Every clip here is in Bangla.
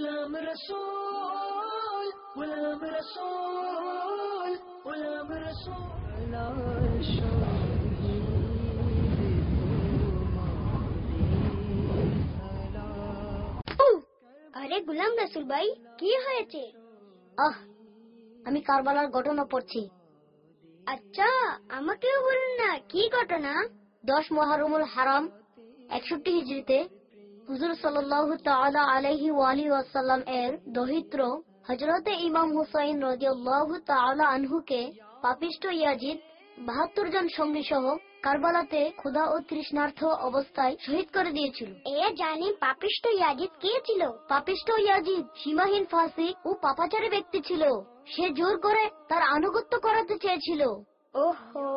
غلام رسول غلام رسول غلام رسول لا আরে গোলাম রাসূল ভাই, কি হয়েছে? আমি কারবালার ঘটনা পড়ছি। আচ্ছা, আমাকেও বলুন না, কি ঘটনা? 10 মুহররমুল হারাম 61 হিজরিতে হুজুর সাল্লাল্লাহু তাআলা আলাইহি ওয়া আলিহি ওয়াসাল্লাম এর দহিত্র হযরতে ইমাম হুসাইন রাদিয়াল্লাহু তাআলা আনহুকে পাপিষ্ঠ ইয়াজিদ 72 জন সঙ্গী সহ কারবালাতে ক্ষুধা ও তৃষ্ণার্ত অবস্থায় শহীদ করে দিয়েছিল। জানি পাপিষ্ঠ ইয়াজিদ কে ছিল? পাপিষ্ঠ ইয়াজিদ সীমাহীন ফাসিক ও পাপাচারী ব্যক্তি ছিল। সে জোর করে তার আনুগত্য করাতে চেয়েছিল। ওহো,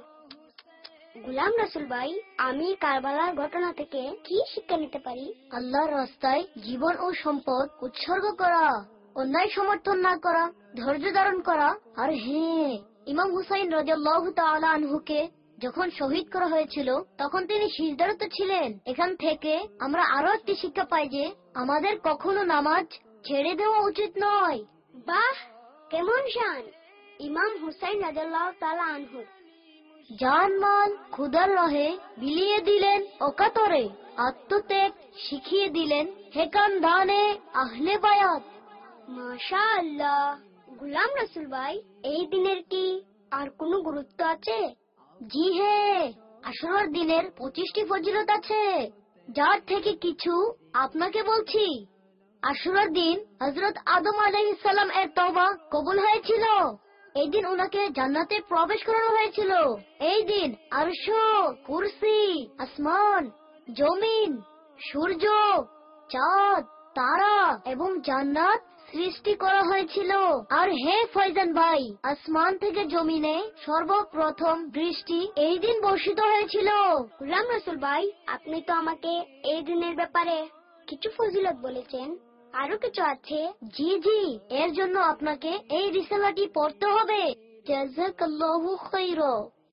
গোলাম রাসূল ভাই, আমি কারবালার ঘটনা থেকে কি শিক্ষা নিতে পারি? আল্লাহর রাস্তায় জীবন ও সম্পদ উৎসর্গ করা, অন্যায় সমর্থন না করা, ধৈর্য ধারণ করা। আর হ্যাঁ, ইমাম হুসাইন রাদিয়াল্লাহু তাআলা আনহুকে যখন শহীদ করা হয়েছিল তখন তিনি সিজদারত ছিলেন। এখান থেকে আমরা আরো একটি শিক্ষা পাই যে আমাদের কখনো নামাজ ছেড়ে দেওয়া উচিত নয়। বাহ, কেমন শান ইমাম হুসাইন রাদিয়াল্লাহু তাআলা আনহু! জানমাল খুদার রাহে বিলিয়ে দিলেন অকাতরে, আত্মত্যাগ শিখিয়ে দিলেন হেকান দানে আহলে বায়াত। মাশাআল্লাহ। গোলাম রাসূল ভাই, এই দিনের কি আর কোনো গুরুত্ব আছে? জি হ্যাঁ, আশুরার দিনের 25টি ফজিলত আছে, যার থেকে কিছু আপনাকে বলছি। আশুরার দিন হযরত আদম আলাইহিস সালাম এর তওবা কবুল হয়েছিল। এই দিন উনাকে জান্নাতে প্রবেশ করানো হয়েছিল। এই দিন আরশ, কুরসি, আসমান, জমিন, সূর্য, চাঁদ, তারা এবং জান্নাত সৃষ্টি করা হয়েছিল। আর হে ফয়জান ভাই, আসমান থেকে জমিনে সর্বপ্রথম বৃষ্টি এই দিন বর্ষিত হয়েছিল। গোলাম রাসূল ভাই, আপনি তো আমাকে এই দিনের ব্যাপারে কিছু ফজিলত বলেছেন, আরো কিছু আছে? জি জি, এর জন্য আপনাকে এই রিসালাটি পড়তে হবে। জাযাকাল্লাহু খাইরা।